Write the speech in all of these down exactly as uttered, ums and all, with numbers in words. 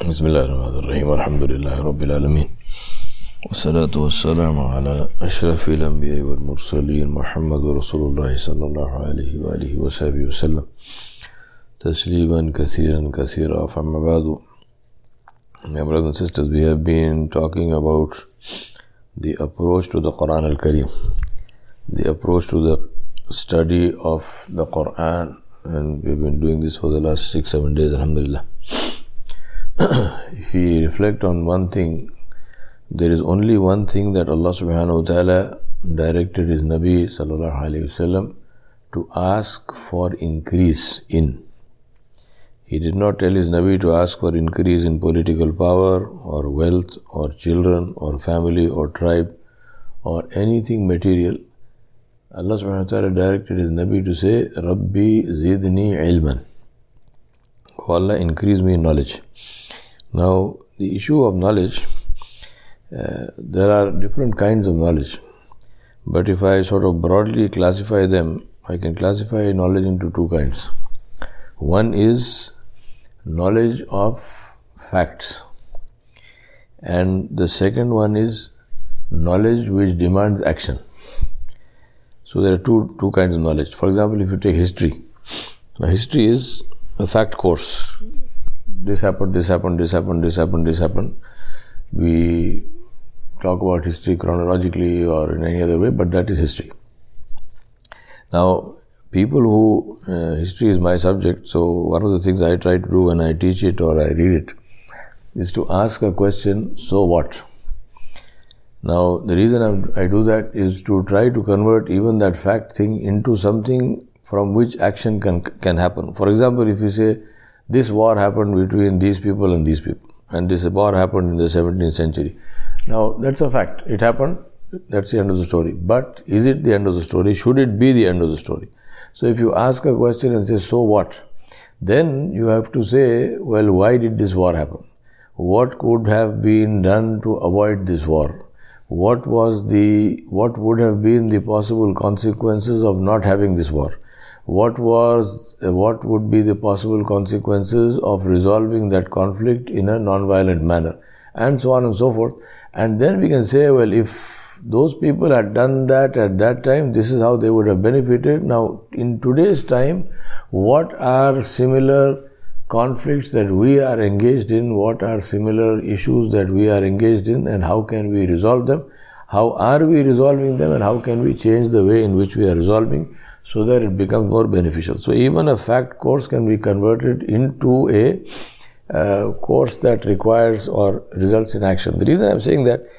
Bismillahirrahmanirrahim. Alhamdulillahi Rabbil Alameen. Wassalatu wassalamu ala ashrafil anbiya wal mursaleen Muhammadu Rasulullah sallallahu alayhi wa alihi wa sahbihi wa sallam tasliman kathiran kathira. Amma ba'du. My brothers and sisters, we have been talking about the approach to the Quran al-Kareem, the approach to the study of the Quran, and we have been doing this for the last six, seven days, alhamdulillah. If we reflect on one thing, there is only one thing that Allah subhanahu wa ta'ala directed His Nabi sallallahu alayhi wa sallam to ask for increase in. He did not tell His Nabi to ask for increase in political power or wealth or children or family or tribe or anything material. Allah subhanahu wa ta'ala directed His Nabi to say, Rabbi zidni ilman. Oh Allah, increase me in knowledge. Now, the issue of knowledge, uh, there are different kinds of knowledge. But if I sort of broadly classify them, I can classify knowledge into two kinds. One is knowledge of facts. And the second one is knowledge which demands action. So there are two, two kinds of knowledge. For example, if you take history, now history is a fact course. This happened, this happened, this happened, this happened, this happened. We talk about history chronologically or in any other way, but that is history. Now, people who, uh, history is my subject, so one of the things I try to do when I teach it or I read it is to ask a question, so what? Now, the reason I'm, I do that is to try to convert even that fact thing into something from which action can can happen. For example, if you say, this war happened between these people and these people, and this war happened in the seventeenth century. Now, that's a fact. It happened. That's the end of the story. But is it the end of the story? Should it be the end of the story? So, if you ask a question and say, so what? Then you have to say, well, why did this war happen? What could have been done to avoid this war? What was the, what would have been the possible consequences of not having this war? What was, what would be the possible consequences of resolving that conflict in a non-violent manner? And so on and so forth. And then we can say, well, if those people had done that at that time, this is how they would have benefited. Now, in today's time, what are similar conflicts that we are engaged in? What are similar issues that we are engaged in? And how can we resolve them? How are we resolving them? And how can we change the way in which we are resolving, so that it becomes more beneficial? So even a fact course can be converted into a uh, course that requires or results in action. The reason I'm saying that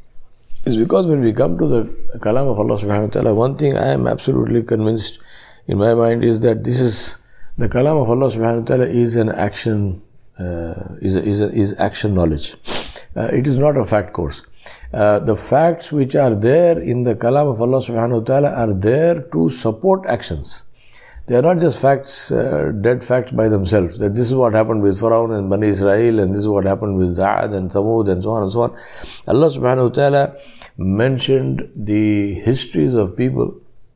is because when we come to the kalam of Allah subhanahu wa ta'ala, one thing I am absolutely convinced in my mind is that this is, the kalam of Allah subhanahu wa ta'ala is an action, uh, is, a, is, a, is action knowledge. Uh, it is not a fact course. Uh, the facts which are there in the kalam of Allah subhanahu wa ta'ala are there to support actions. They are not just facts, uh, dead facts by themselves, that this is what happened with Pharaoh and Bani Israel, and this is what happened with Ad and Thamud and so on and so on. Allah subhanahu wa ta'ala mentioned the histories of people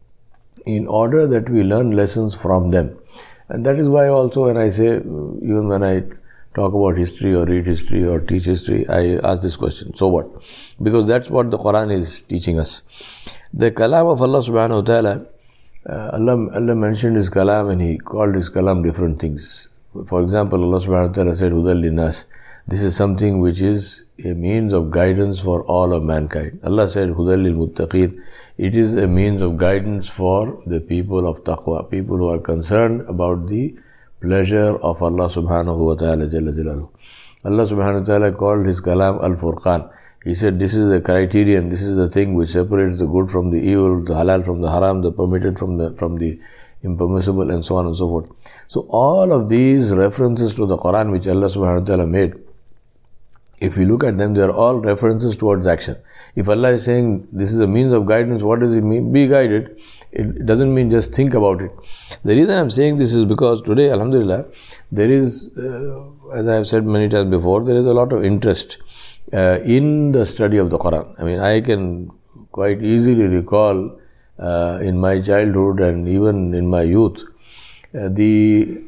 in order that we learn lessons from them. And that is why also when I say, even when I talk about history or read history or teach history, I ask this question, so what? Because that's what the Quran is teaching us. The kalam of Allah subhanahu wa ta'ala, uh, Allah, Allah mentioned His kalam and He called His kalam different things. For example, Allah subhanahu wa ta'ala said, Hudal linnas. This is something which is a means of guidance for all of mankind. Allah said, Hudal lil muttaqeen. It is a means of guidance for the people of taqwa, people who are concerned about the pleasure of Allah subhanahu wa ta'ala jalla jalaluhu. Allah subhanahu wa ta'ala called His kalam al-Furqan. He said, this is the criterion, this is the thing which separates the good from the evil, the halal from the haram, the permitted from the from the impermissible, and so on and so forth. So all of these references to the Quran which Allah subhanahu wa ta'ala made, if you look at them, they are all references towards action. If Allah is saying this is a means of guidance, what does it mean? Be guided. It doesn't mean just think about it. The reason I'm saying this is because today, alhamdulillah, there is, uh, as I have said many times before, there is a lot of interest uh, in the study of the Quran. I mean, I can quite easily recall uh, in my childhood and even in my youth, uh, the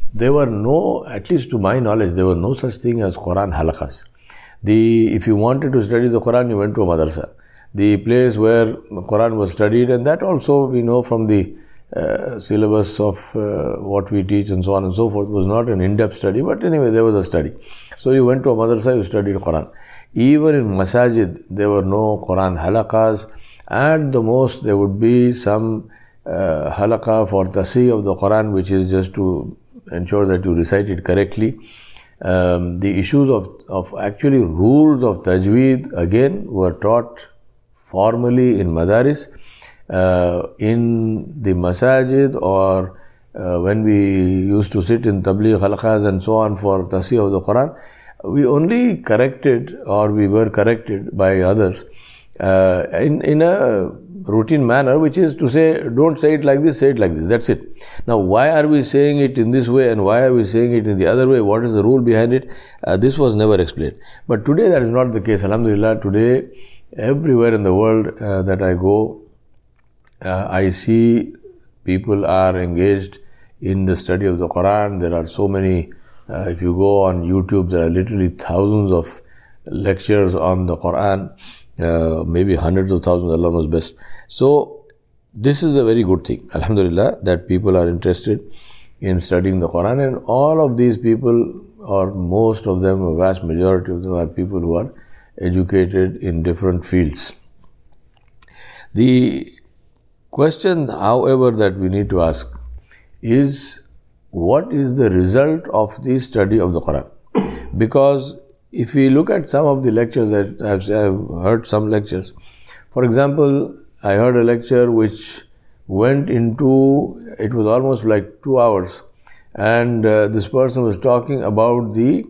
there were no, at least to my knowledge, there were no such thing as Quran halakas. The, if you wanted to study the Quran, you went to a madrasa. The place where Quran was studied, and that also we know from the uh, syllabus of uh, what we teach and so on and so forth, was not an in-depth study, but anyway, there was a study. So you went to a madrasa, you studied Quran. Even in masajid, there were no Quran halakas. At the most, there would be some uh, halaqah for tasih of the Quran, which is just to ensure that you recite it correctly. Um, the issues of, of actually rules of tajweed, again, were taught formally in madaris. Uh, in the masajid, or uh, when we used to sit in tabligh halaqas and so on for tasih of the Quran, we only corrected, or we were corrected by others uh, in, in a routine manner, which is to say, don't say it like this, say it like this, that's it. Now, why are we saying it in this way and why are we saying it in the other way? What is the rule behind it? Uh, this was never explained. But today that is not the case. Alhamdulillah, today, everywhere in the world uh, that I go, uh, I see people are engaged in the study of the Quran. There are so many, uh, if you go on YouTube, there are literally thousands of lectures on the Quran. Uh, maybe hundreds of thousands, Allah knows best. So, this is a very good thing, alhamdulillah, that people are interested in studying the Quran, and all of these people, or most of them, a vast majority of them, are people who are educated in different fields. The question, however, that we need to ask is, what is the result of the study of the Quran? Because if we look at some of the lectures that I've, I've heard some lectures, for example, I heard a lecture which went into, it was almost like two hours, and uh, this person was talking about the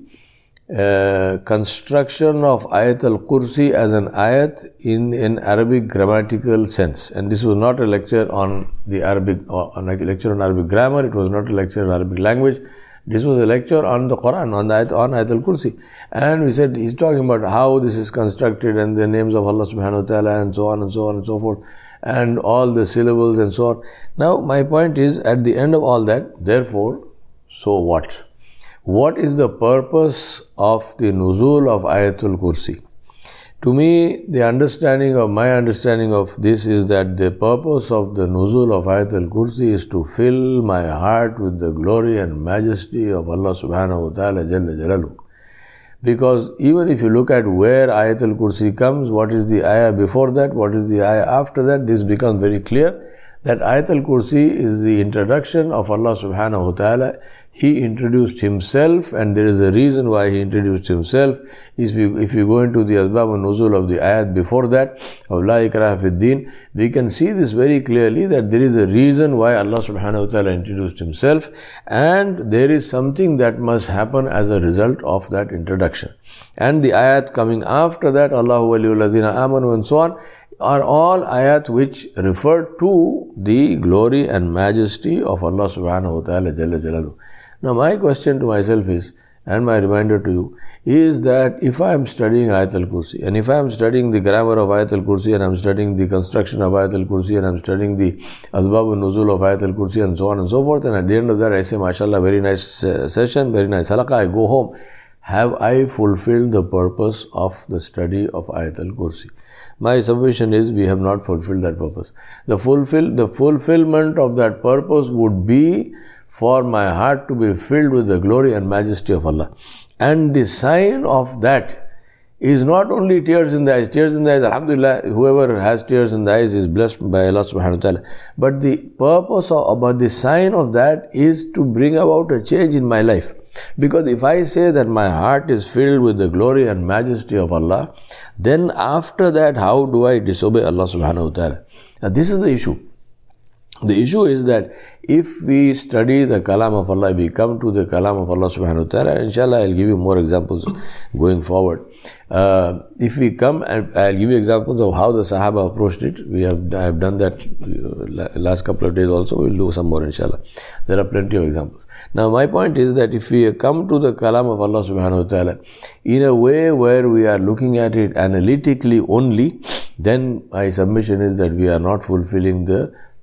uh, construction of Ayat al-Kursi as an ayat in an Arabic grammatical sense. And this was not a lecture on the Arabic, or a lecture on Arabic grammar, it was not a lecture on Arabic language. This was a lecture on the Quran, on the ayat, on Ayat al-Kursi. And we said, he's talking about how this is constructed and the names of Allah subhanahu wa ta'ala and so on and so on and so forth, and all the syllables and so on. Now, my point is, at the end of all that, therefore, so what? What is the purpose of the nuzul of Ayat al-Kursi? To me, the understanding of, my understanding of this is that the purpose of the nuzul of Ayat al-Kursi is to fill my heart with the glory and majesty of Allah subhanahu wa ta'ala jalla jalaluh. Because even if you look at where Ayat al-Kursi comes, what is the ayah before that, what is the ayah after that, this becomes very clear that Ayat al-Kursi is the introduction of Allah subhanahu wa ta'ala. He introduced himself, and there is a reason why he introduced himself. If you, if you go into the asbab and nuzul of the ayat before that, of La ikraha fid din, we can see this very clearly, that there is a reason why Allah subhanahu wa ta'ala introduced himself, and there is something that must happen as a result of that introduction. And the ayat coming after that, Allahu waliyul lazina amanu and so on, are all ayat which refer to the glory and majesty of Allah subhanahu wa ta'ala jalla jalaluh. Now, my question to myself is, and my reminder to you, is that if I am studying Ayat al-Kursi, and if I am studying the grammar of Ayat al-Kursi, and I am studying the construction of Ayat al-Kursi, and I am studying the asbab and nuzul of Ayat al-Kursi, and so on and so forth, and at the end of that I say, mashallah, very nice uh, session, very nice halaqah, I go home, have I fulfilled the purpose of the study of Ayat al-Kursi? My submission is, we have not fulfilled that purpose. The fulfill, the fulfillment of that purpose would be for my heart to be filled with the glory and majesty of Allah. And the sign of that is not only tears in the eyes. Tears in the eyes, alhamdulillah, whoever has tears in the eyes is blessed by Allah subhanahu wa ta'ala. But the purpose of, but the sign of that is to bring about a change in my life. Because if I say that my heart is filled with the glory and majesty of Allah, then after that, how do I disobey Allah subhanahu wa ta'ala? Now, this is the issue. The issue is that if we study the kalam of Allah, we come to the kalam of Allah subhanahu wa ta'ala, inshallah I'll give you more examples going forward. Uh, if we come, and I'll give you examples of how the Sahaba approached it. We have, I have done that last couple of days also, we'll do some more inshallah. There are plenty of examples. Now my point is that if we come to the kalam of Allah subhanahu wa ta'ala in a way where we are looking at it analytically only, then my submission is that we are not fulfilling the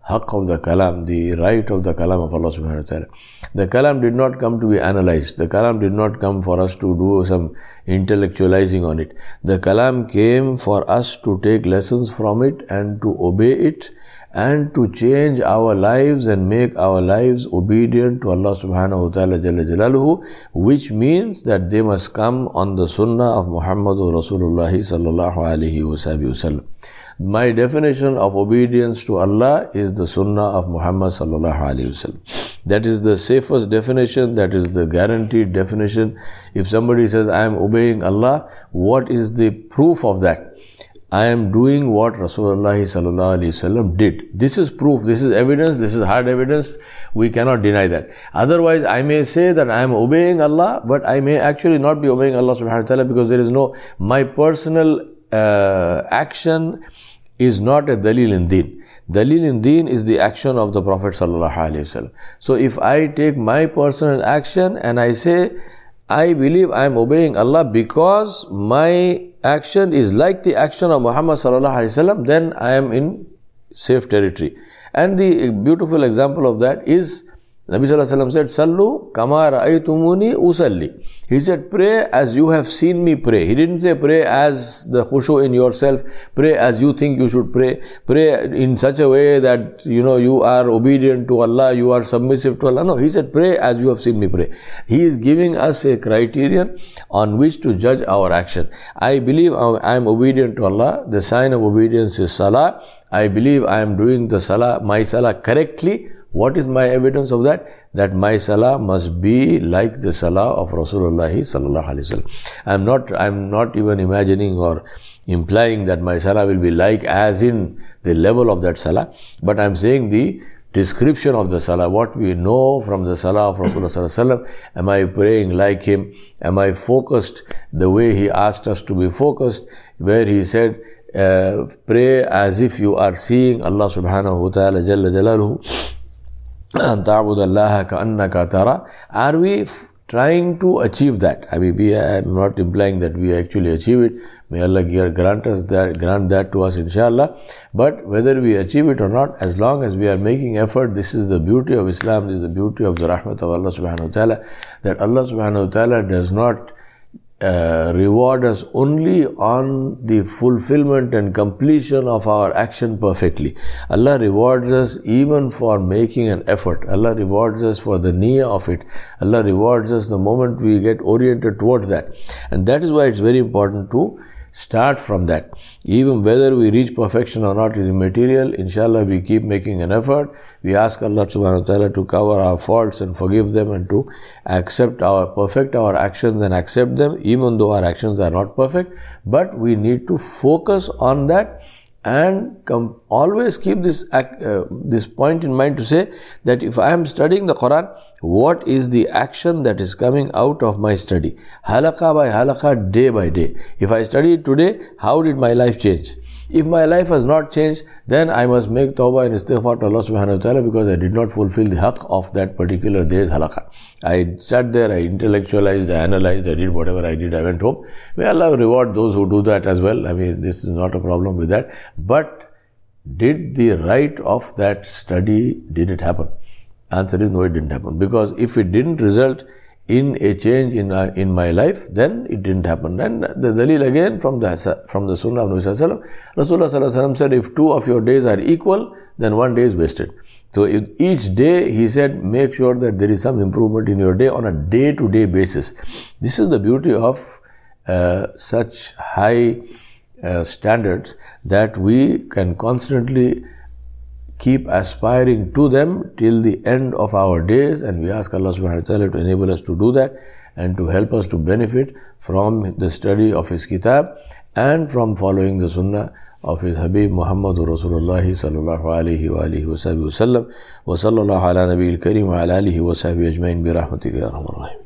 haqq of the kalam, the right of the kalam of Allah subhanahu wa ta'ala. The kalam did not come to be analyzed. The kalam did not come for us to do some intellectualizing on it. The kalam came for us to take lessons from it and to obey it and to change our lives and make our lives obedient to Allah subhanahu wa ta'ala jalla jalaluhu, which means that they must come on the sunnah of Muhammadur Rasulullah sallallahu alayhi wa sallam. My definition of obedience to Allah is the sunnah of Muhammad sallallahu alayhi wa sallam. That is the safest definition, that is the guaranteed definition. If somebody says, I am obeying Allah, what is the proof of that? I am doing what Rasulullah sallallahu alaihi wasallam did. This is proof, this is evidence, this is hard evidence. We cannot deny that. Otherwise, I may say that I am obeying Allah, but I may actually not be obeying Allah subhanahu wa ta'ala, because there is no, my personal uh, action is not a dalil in deen. Dalil in deen is the action of the Prophet sallallahu alaihi wasallam. So if I take my personal action and I say, I believe I am obeying Allah because my action is like the action of Muhammad sallallahu alaihi wasallam, then I am in safe territory. And the beautiful example of that is Nabi sallallahu alaihi wasallam said, Sallu kama ra'aytumuni usalli. He said, pray as you have seen me pray. He didn't say pray as the khushu in yourself, pray as you think you should pray, pray in such a way that, you know, you are obedient to Allah, you are submissive to Allah. No, he said, pray as you have seen me pray. He is giving us a criterion on which to judge our action. I believe I am obedient to Allah. The sign of obedience is salah. I believe I am doing the salah, my salah correctly. What is my evidence of that? That my salah must be like the salah of Rasulullah sallallahu alaihi wasallam. I'm not, I'm not even imagining or implying that my salah will be like as in the level of that salah, but I'm saying the description of the salah, what we know from the salah of Rasulullah sallallahu alaihi wasallam. Am I praying like him? Am I focused the way he asked us to be focused, where he said, uh, pray as if you are seeing Allah subhanahu wa ta'ala jalla jalaluhu. Are we f- trying to achieve that? I mean, we are not implying that we actually achieve it. May Allah grant us that, grant that to us, inshallah. But whether we achieve it or not, as long as we are making effort, this is the beauty of Islam, this is the beauty of the rahmat of Allah subhanahu wa ta'ala, that Allah subhanahu wa ta'ala does not Uh, reward us only on the fulfillment and completion of our action perfectly. Allah rewards us even for making an effort. Allah rewards us for the niyyah of it. Allah rewards us the moment we get oriented towards that. And that is why it's very important to start from that. Even whether we reach perfection or not is immaterial. Inshallah, we keep making an effort. We ask Allah subhanahu wa ta'ala to cover our faults and forgive them, and to accept our, perfect our actions and accept them, even though our actions are not perfect. But we need to focus on that and com- always keep this uh, this point in mind, to say that if I am studying the Quran, what is the action that is coming out of my study? Halaqah by halaqah, day by day. If I study today, how did my life change? If my life has not changed, then I must make tawbah and istighfar to Allah subhanahu wa ta'ala, because I did not fulfill the haqq of that particular day's halaqah. I sat there, I intellectualized, I analyzed, I did whatever I did, I went home. May Allah reward those who do that as well. I mean, this is not a problem with that. But did the right of that study, did it happen? Answer is no, it didn't happen. Because if it didn't result in a change in uh, in my life, then it didn't happen. And the dalil again from the from the Sunnah of Nabi sallallahu alaihi wasallam. Rasulullah sallallahu alaihi wasallam said, if two of your days are equal, then one day is wasted. So if each day, he said, make sure that there is some improvement in your day on a day-to-day basis. This is the beauty of uh, such high uh, standards, that we can constantly keep aspiring to them till the end of our days, and we ask Allah subhanahu wa ta'ala to enable us to do that, and to help us to benefit from the study of His kitab and from following the sunnah of His Habib Muhammadur Rasulullah sallallahu alayhi wa alihi wa sallam. Wa sallallahu ala nabiyil kareem wa ala alihi wa sahbihi ajma'in bi rahmatika ya arhamar rahimin.